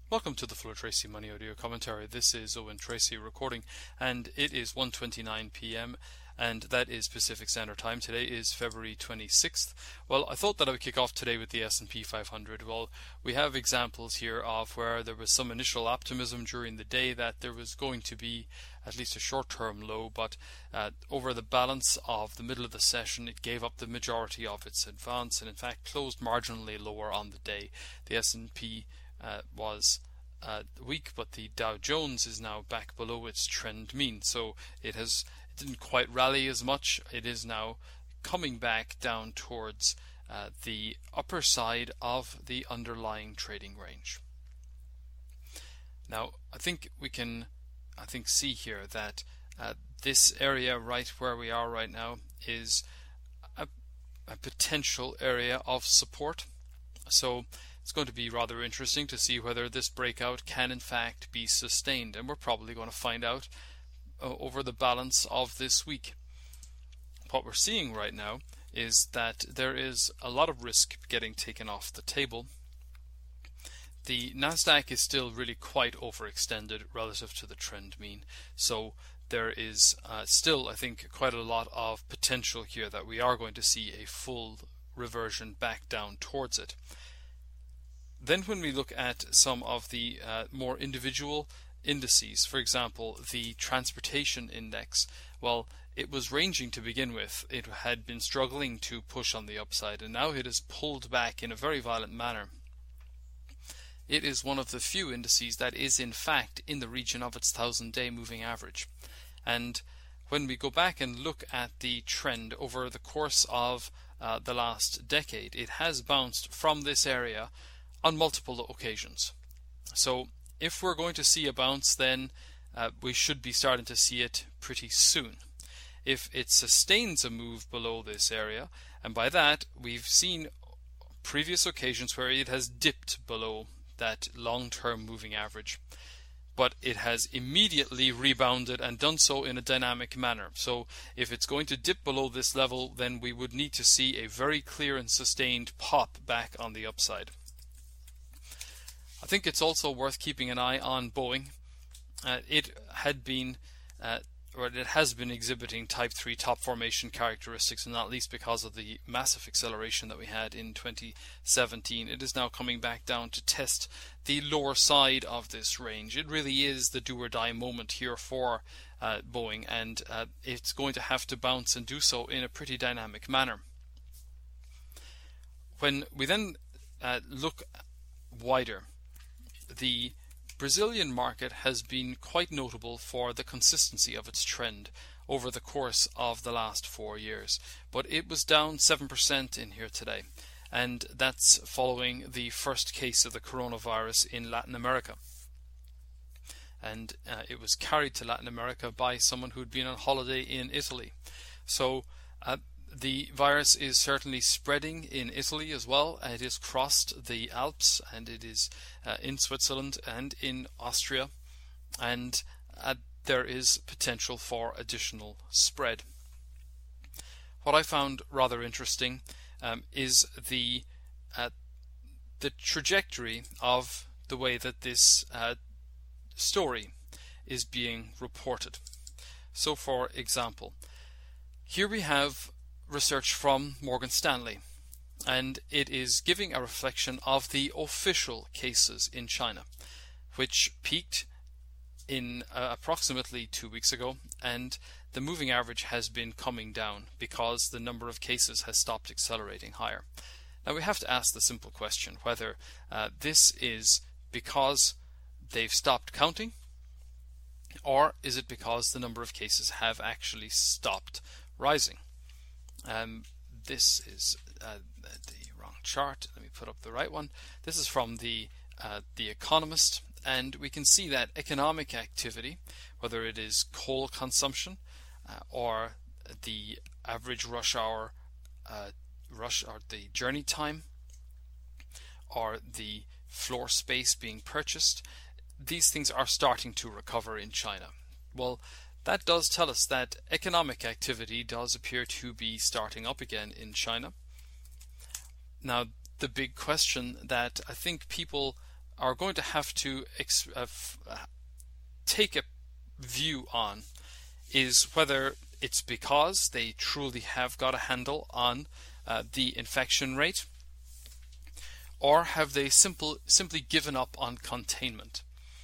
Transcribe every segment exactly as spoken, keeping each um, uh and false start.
Welcome to the Fuller Tracy Money Audio Commentary. This is Owen Tracy recording, and it is one twenty-nine p m, and that is Pacific Standard Time. Today is February twenty-sixth. Well, I thought that I would kick off today with the S and P five hundred. Well, we have examples here of where there was some initial optimism during the day that there was going to be at least a short-term low, but uh, over the balance of the middle of the session, it gave up the majority of its advance, and in fact closed marginally lower on the day. The S and P uh, was uh, weak, but the Dow Jones is now back below its trend mean, so it has it didn't quite rally as much. It is now coming back down towards uh, the upper side of the underlying trading range. Now, I think we can I think see here that uh, this area right where we are right now is a, a potential area of support. So it's going to be rather interesting to see whether this breakout can in fact be sustained, and we're probably going to find out uh, over the balance of this week. What we're seeing right now is that there is a lot of risk getting taken off the table. The Nasdaq is still really quite overextended relative to the trend mean, so there is uh, still, I think, quite a lot of potential here that we are going to see a full reversion back down towards it. Then when we look at some of the uh, more individual indices, for example, the transportation index, well, it was ranging to begin with. It had been struggling to push on the upside, and now it has pulled back in a very violent manner. It is one of the few indices that is in fact in the region of its thousand-day moving average. And when we go back and look at the trend over the course of uh, the last decade, it has bounced from this area on multiple occasions. So if we're going to see a bounce, then uh, we should be starting to see it pretty soon. If it sustains a move below this area, and by that we've seen previous occasions where it has dipped below that long-term moving average, but it has immediately rebounded and done so in a dynamic manner. So if it's going to dip below this level, then we would need to see a very clear and sustained pop back on the upside. I think it's also worth keeping an eye on Boeing. Uh, it had been uh, or it has been exhibiting type three top formation characteristics, and not least because of the massive acceleration that we had in twenty seventeen. It is now coming back down to test the lower side of this range. It really is the do or die moment here for uh, Boeing, and uh, it's going to have to bounce and do so in a pretty dynamic manner. When we then uh, look wider, the Brazilian market has been quite notable for the consistency of its trend over the course of the last four years. But it was down seven percent in here today, and that's following the first case of the coronavirus in Latin America. And uh, it was carried to Latin America by someone who'd been on holiday in Italy. So uh, the virus is certainly spreading in Italy as well. It has crossed the Alps, and it is uh, in Switzerland and in Austria, and uh, there is potential for additional spread. What I found rather interesting um, is the uh, the trajectory of the way that this uh, story is being reported. So, for example, here we have research from Morgan Stanley, and it is giving a reflection of the official cases in China, which peaked in uh, approximately two weeks ago, and the moving average has been coming down because the number of cases has stopped accelerating higher. Now we have to ask the simple question whether uh, this is because they've stopped counting, or is it because the number of cases have actually stopped rising. Um, this is uh, the wrong chart. Let me put up the right one. This is from the uh, the Economist, and we can see that economic activity, whether it is coal consumption uh, or the average rush hour, uh, rush or the journey time, or the floor space being purchased, these things are starting to recover in China. Well, that does tell us that economic activity does appear to be starting up again in China. Now, the big question that I think people are going to have to ex- uh, f- uh, take a view on is whether it's because they truly have got a handle on uh, the infection rate, or have they simple, simply given up on containment.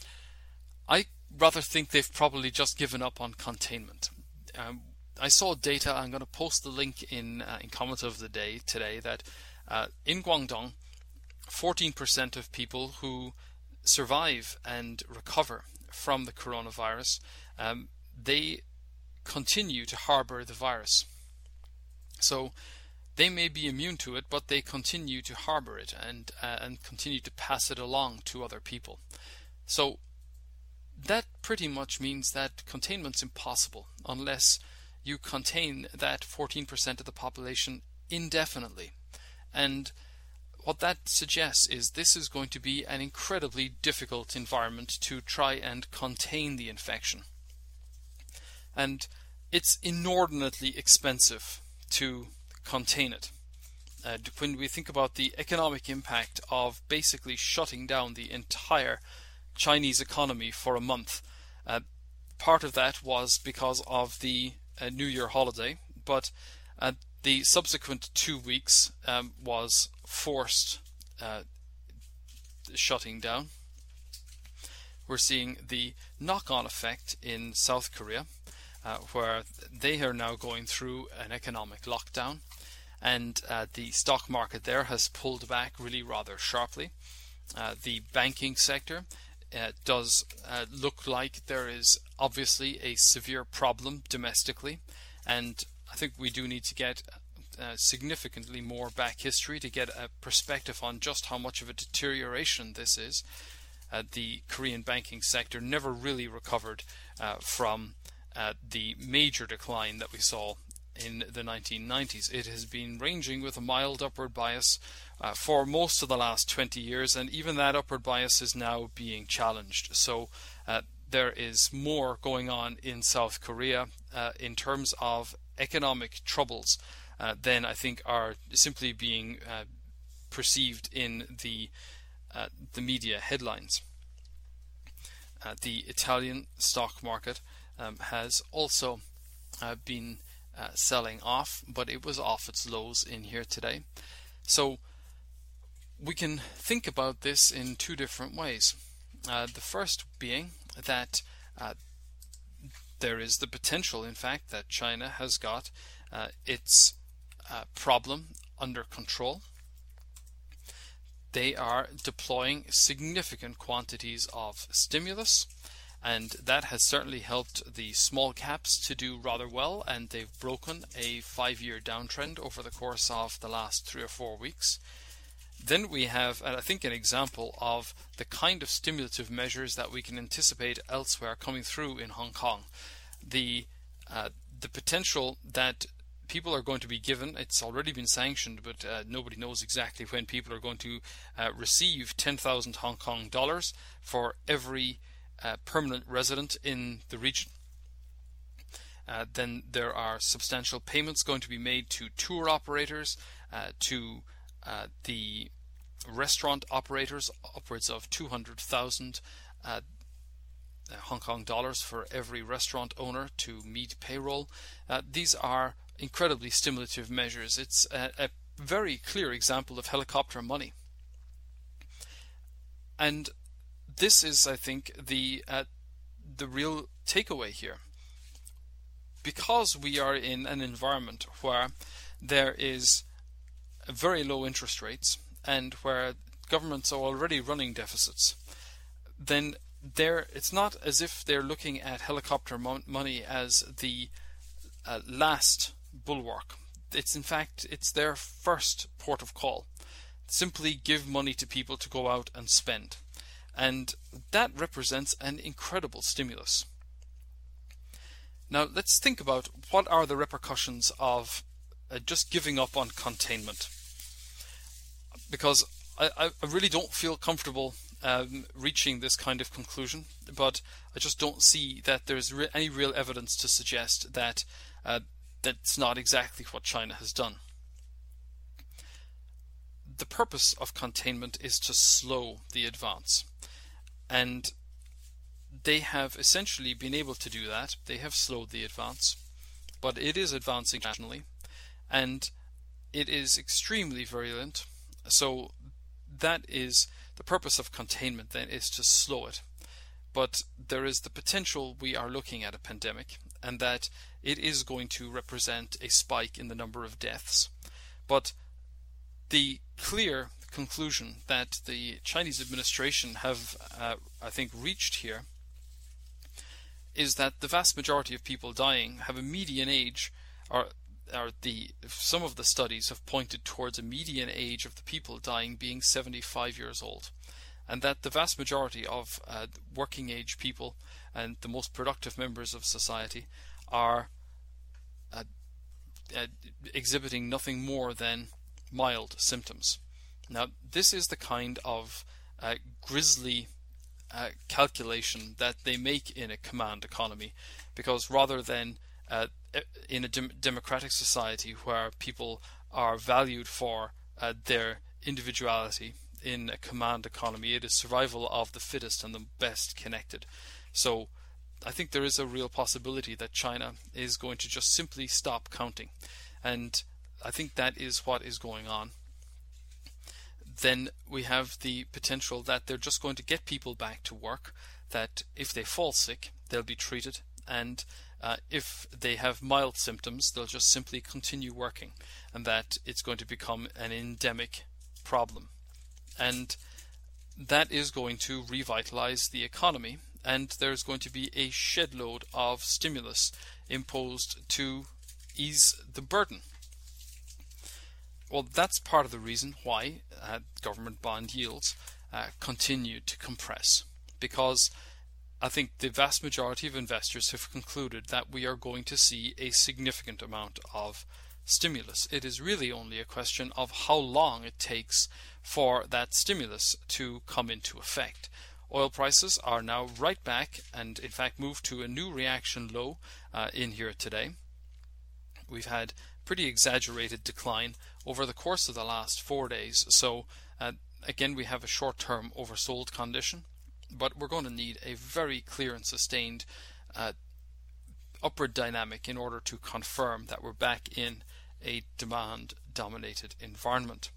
I rather think they've probably just given up on containment. Um, I saw data, I'm going to post the link in, uh, in comment of the day today, that uh, in Guangdong, fourteen percent of people who survive and recover from the coronavirus, um, they continue to harbor the virus. So they may be immune to it, but they continue to harbor it and uh, and continue to pass it along to other people. So that pretty much means that containment's impossible unless you contain that fourteen percent of the population indefinitely. And what that suggests is this is going to be an incredibly difficult environment to try and contain the infection. And it's inordinately expensive to contain it. Uh, when we think about the economic impact of basically shutting down the entire Chinese economy for a month, uh, part of that was because of the uh, New Year holiday, but uh, the subsequent two weeks um, was forced uh, shutting down. We're seeing the knock-on effect in South Korea, uh, where they are now going through an economic lockdown, and uh, the stock market there has pulled back really rather sharply. Uh, the banking sector uh, does uh, look like there is obviously a severe problem domestically, and I think we do need to get uh, significantly more back history to get a perspective on just how much of a deterioration this is. Uh, the Korean banking sector never really recovered uh, from uh, the major decline that we saw in the nineteen nineties. It has been ranging with a mild upward bias uh, for most of the last twenty years, and even that upward bias is now being challenged. So uh, there is more going on in South Korea uh, in terms of economic troubles uh, than I think are simply being uh, perceived in the uh, the media headlines. Uh, the Italian stock market um, has also uh, been uh, selling off, but it was off its lows in here today. So we can think about this in two different ways. Uh, the first being that uh, there is the potential, in fact, that China has got uh, its uh, problem under control. They are deploying significant quantities of stimulus, and that has certainly helped the small caps to do rather well, and they've broken a five-year downtrend over the course of the last three or four weeks. Then we have, I think, an example of the kind of stimulative measures that we can anticipate elsewhere coming through in Hong Kong. The uh, the potential that people are going to be given, it's already been sanctioned, but uh, nobody knows exactly when people are going to uh, receive ten thousand Hong Kong dollars for every uh, permanent resident in the region. Uh, then there are substantial payments going to be made to tour operators, uh, to uh, the restaurant operators, upwards of two hundred thousand uh, Hong Kong dollars for every restaurant owner to meet payroll. Uh, these are incredibly stimulative measures. It's a, a very clear example of helicopter money. And this is, I think, the uh, the real takeaway here. Because we are in an environment where there is very low interest rates and where governments are already running deficits, then there it's not as if they're looking at helicopter mo- money as the uh, last bulwark. It's in fact it's their first port of call. Simply give money to people to go out and spend, and that represents an incredible stimulus. Now let's think about what are the repercussions of uh, just giving up on containment, because I, I really don't feel comfortable um, reaching this kind of conclusion, but I just don't see that there's re- any real evidence to suggest that uh, that's not exactly what China has done. the purpose of containment is to slow the advance. And they have essentially been able to do that. They have slowed the advance, but it is advancing nationally, and it is extremely virulent. So that is the purpose of containment, then, is to slow it. But there is the potential we are looking at a pandemic, and that it is going to represent a spike in the number of deaths. But the clear conclusion that the Chinese administration have, uh, I think, reached here is that the vast majority of people dying have a median age, or, or the some of the studies have pointed towards a median age of the people dying being seventy-five years old, and that the vast majority of uh, working age people and the most productive members of society are uh, uh, exhibiting nothing more than mild symptoms. Now, this is the kind of uh, grisly uh, calculation that they make in a command economy, because rather than uh, in a dem- democratic society where people are valued for uh, their individuality, in a command economy it is survival of the fittest and the best connected. So I think there is a real possibility that China is going to just simply stop counting, and I think that is what is going on. Then we have the potential that they're just going to get people back to work, that if they fall sick, they'll be treated, and uh, if they have mild symptoms, they'll just simply continue working, and that it's going to become an endemic problem. And that is going to revitalize the economy, and there's going to be a shed load of stimulus imposed to ease the burden. Well, that's part of the reason why uh, government bond yields uh, continue to compress, because I think the vast majority of investors have concluded that we are going to see a significant amount of stimulus. It is really only a question of how long it takes for that stimulus to come into effect. Oil prices are now right back, and in fact moved to a new reaction low uh, in here today. We've had pretty exaggerated decline over the course of the last four days. So uh, again, we have a short-term oversold condition, but we're going to need a very clear and sustained uh, upward dynamic in order to confirm that we're back in a demand-dominated environment.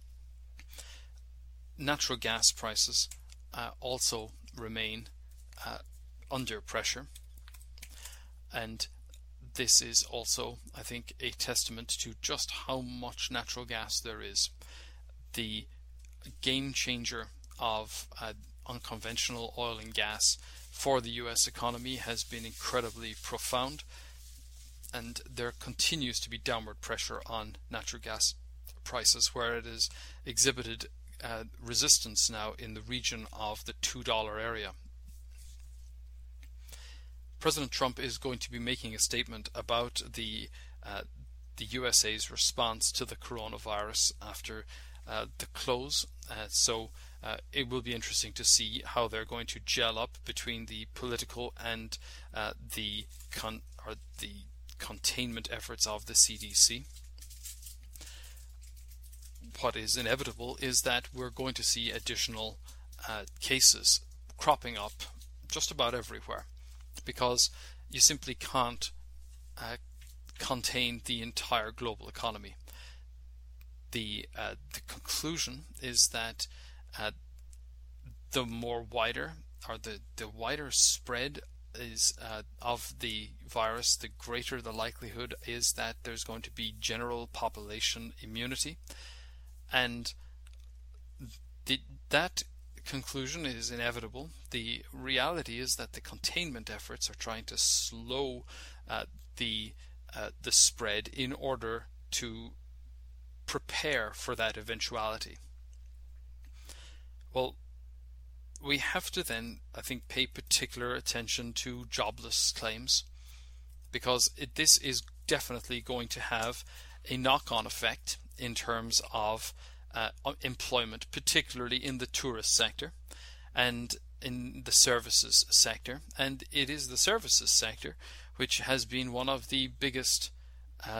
Natural gas prices uh, also remain uh, under pressure, and this is also, I think, a testament to just how much natural gas there is. The game changer of uh, unconventional oil and gas for the U S economy has been incredibly profound, and there continues to be downward pressure on natural gas prices, where it has exhibited uh, resistance now in the region of the two dollar area. President Trump is going to be making a statement about the uh, the U S A's response to the coronavirus after uh, the close. Uh, so uh, it will be interesting to see how they're going to gel up between the political and uh, the con- or the containment efforts of the C D C. What is inevitable is that we're going to see additional uh, cases cropping up just about everywhere, because you simply can't uh, contain the entire global economy. The uh, the conclusion is that uh, the more wider or the, the wider spread is uh, of the virus, the greater the likelihood is that there's going to be general population immunity, and the, that conclusion is inevitable. The reality is that the containment efforts are trying to slow uh, the uh, the spread in order to prepare for that eventuality. Well, we have to then, I think, pay particular attention to jobless claims, because it, this is definitely going to have a knock-on effect in terms of uh, employment, particularly in the tourist sector and in the services sector. And it is the services sector which has been one of the biggest uh,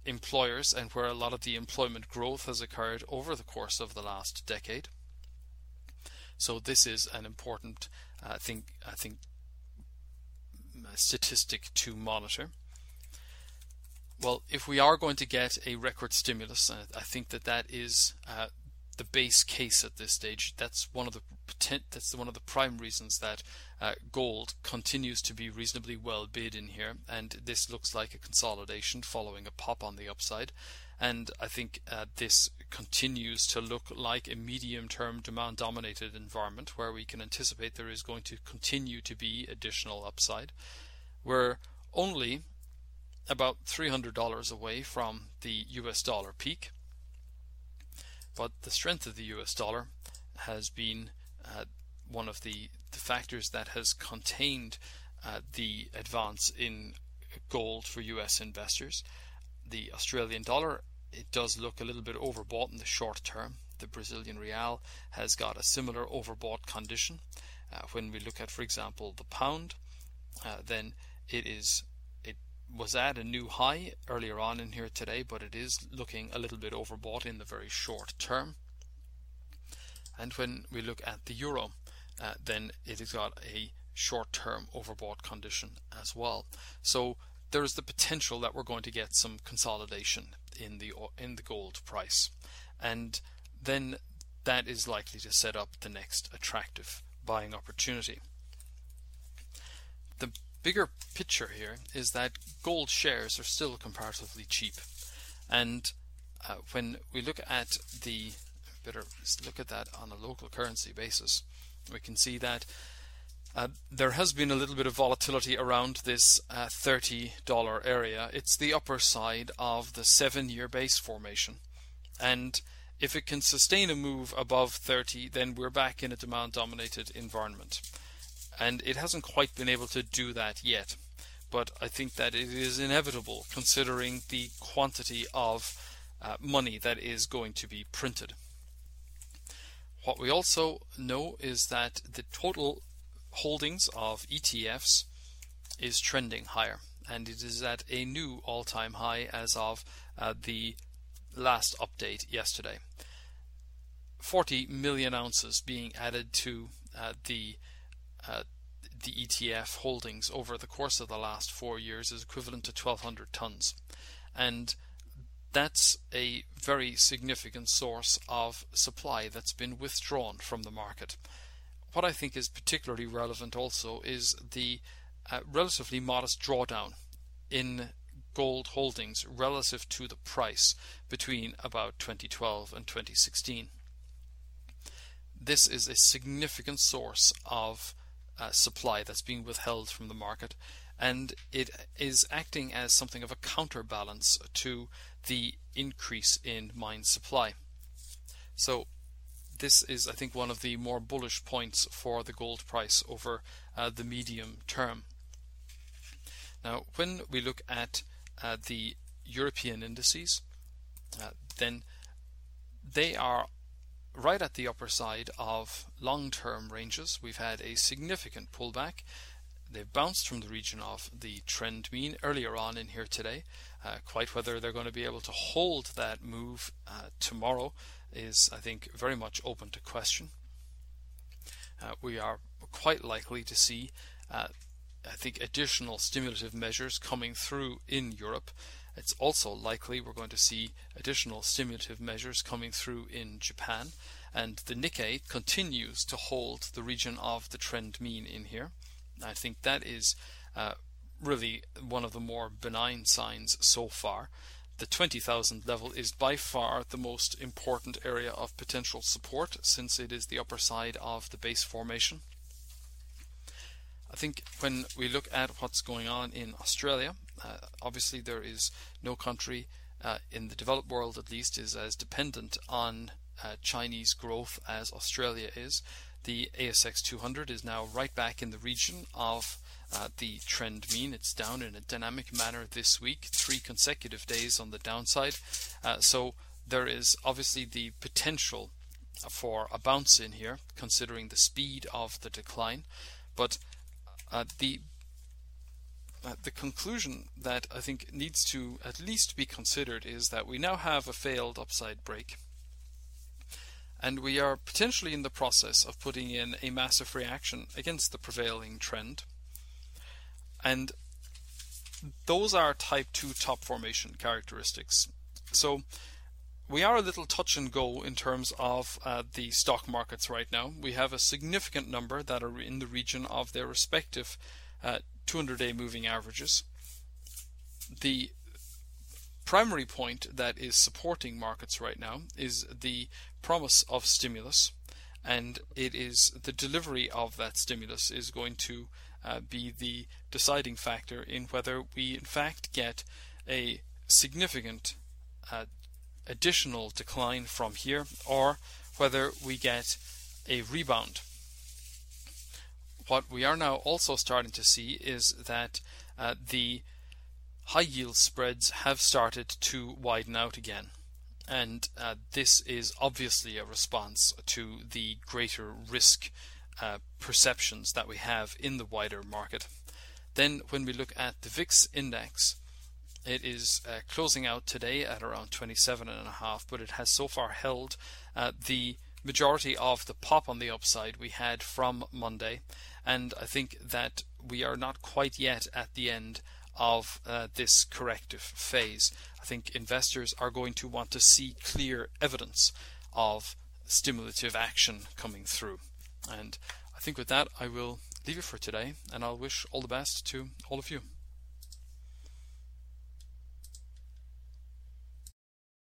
employers and where a lot of the employment growth has occurred over the course of the last decade. So this is an important, uh, thing, I think, statistic to monitor. Well, if we are going to get a record stimulus, and I think that that is uh, the base case at this stage, that's one of the that's one of the prime reasons that uh, gold continues to be reasonably well bid in here, and this looks like a consolidation following a pop on the upside. And I think uh, this continues to look like a medium-term demand-dominated environment where we can anticipate there is going to continue to be additional upside. We're only about three hundred dollars away from the U S dollar peak, but the strength of the U S dollar has been uh, one of the, the factors that has contained uh, the advance in gold for U S investors. The Australian dollar, it does look a little bit overbought in the short term. The Brazilian real has got a similar overbought condition. Uh, when we look at, for example, the pound, uh, then it is it was at a new high earlier on in here today, but it is looking a little bit overbought in the very short term. And when we look at the euro, uh, then it has got a short-term overbought condition as well. So there is the potential that we're going to get some consolidation in the in the gold price, and then that is likely to set up the next attractive buying opportunity. The bigger picture here is that gold shares are still comparatively cheap, and uh, when we look at the better look at that on a local currency basis, we can see that Uh, there has been a little bit of volatility around this uh, thirty dollar area. It's the upper side of the seven-year base formation, and if it can sustain a move above thirty, then we're back in a demand-dominated environment. And it hasn't quite been able to do that yet, but I think that it is inevitable considering the quantity of uh, money that is going to be printed. What we also know is that the total holdings of E T Fs is trending higher, and it is at a new all-time high as of uh, the last update yesterday. forty million ounces being added to uh, the uh, the E T F holdings over the course of the last four years is equivalent to twelve hundred tons, and that's a very significant source of supply that's been withdrawn from the market. What I think is particularly relevant also is the uh, relatively modest drawdown in gold holdings relative to the price between about twenty twelve and twenty sixteen. This is a significant source of uh, supply that's being withheld from the market, and it is acting as something of a counterbalance to the increase in mine supply. So this is, I think, one of the more bullish points for the gold price over uh, the medium term. Now, when we look at uh, the European indices, uh, then they are right at the upper side of long-term ranges. We've had a significant pullback. They've bounced from the region of the trend mean earlier on in here today. Uh, quite whether they're going to be able to hold that move uh, tomorrow is, I think, very much open to question. Uh, we are quite likely to see, uh, I think, additional stimulative measures coming through in Europe. It's also likely we're going to see additional stimulative measures coming through in Japan, and the Nikkei continues to hold the region of the trend mean in here. I think that is uh, really one of the more benign signs so far. The twenty thousand level is by far the most important area of potential support, since it is the upper side of the base formation. I think when we look at what's going on in Australia, uh, obviously there is no country uh, in the developed world, at least, is as dependent on uh, Chinese growth as Australia is. The A S X two hundred is now right back in the region of uh, the trend mean. It's down in a dynamic manner this week, three consecutive days on the downside. Uh, so there is obviously the potential for a bounce in here, considering the speed of the decline. But uh, the uh, the conclusion that I think needs to at least be considered is that we now have a failed upside break, and we are potentially in the process of putting in a massive reaction against the prevailing trend. And those are type two top formation characteristics. So we are a little touch and go in terms of uh, the stock markets right now. We have a significant number that are in the region of their respective uh, two hundred day moving averages. The primary point that is supporting markets right now is the promise of stimulus, and it is the delivery of that stimulus is going to uh, be the deciding factor in whether we in fact get a significant uh, additional decline from here, or whether we get a rebound. What we are now also starting to see is that uh, the high yield spreads have started to widen out again, and uh, this is obviously a response to the greater risk uh, perceptions that we have in the wider market. Then when we look at the V I X index, it is uh, closing out today at around twenty-seven and a half, but it has so far held uh, the majority of the pop on the upside we had from Monday, and I think that we are not quite yet at the end of uh, this corrective phase. I think investors are going to want to see clear evidence of stimulative action coming through. And I think with that I will leave it for today, and I'll wish all the best to all of you.